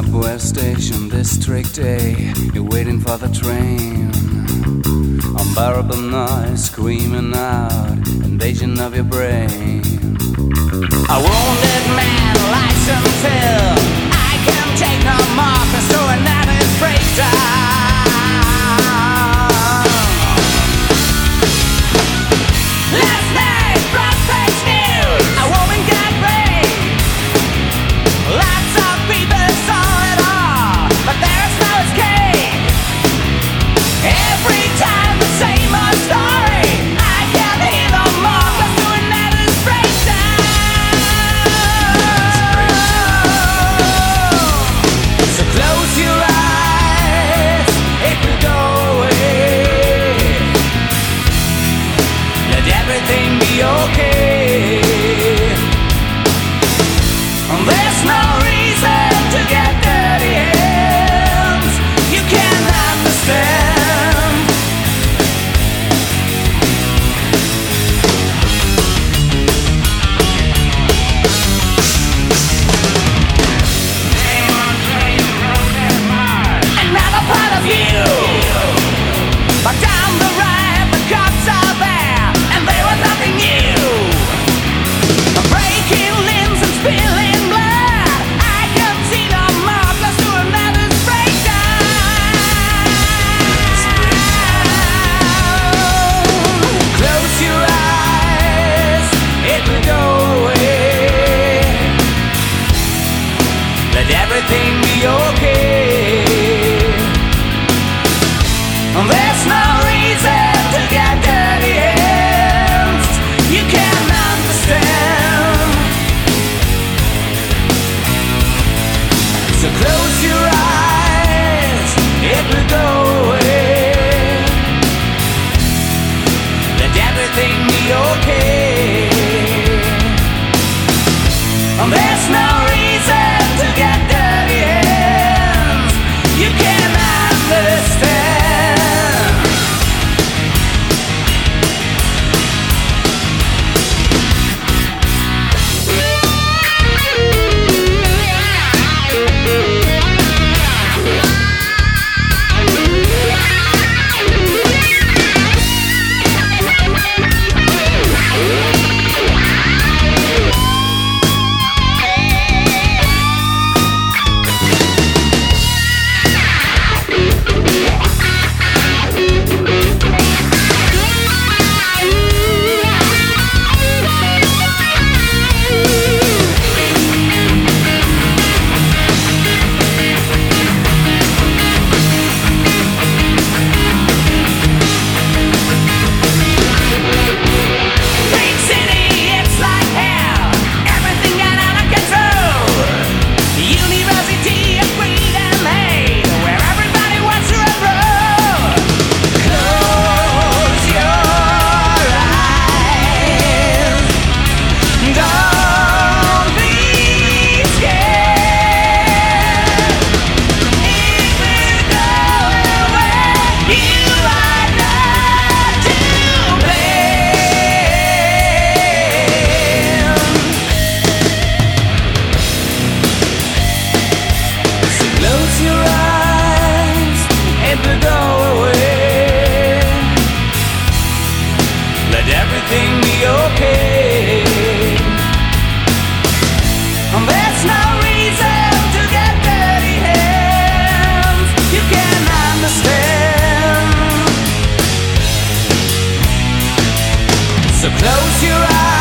subway station, District A. You're waiting for the train. Unbearable noise screaming out, invasion of your brain. A wounded man lies until I can take no more, cause so another is breakdown. Last night, front page news, a woman got raped. Lots of people saw it all, but there's no escape. Every time the same old story, I can't hear no more, cause to another's breakdown. So close your eyes, it will go away. Let everything be okay. There's no reason to get dirty hands. You can't understand. Another part of you. But down the ride, the cops are there, and they were nothing new. Breaking limbs and spilling blood, I can see no more, close to another's breakdown. Close your eyes, it will go away. Let everything be okay. There's no reason to get dirty hands. You can't understand. So close your eyes, it will go away. Let everything be okay. There's no reason to get dirty hands. You can't understand. So close your eyes.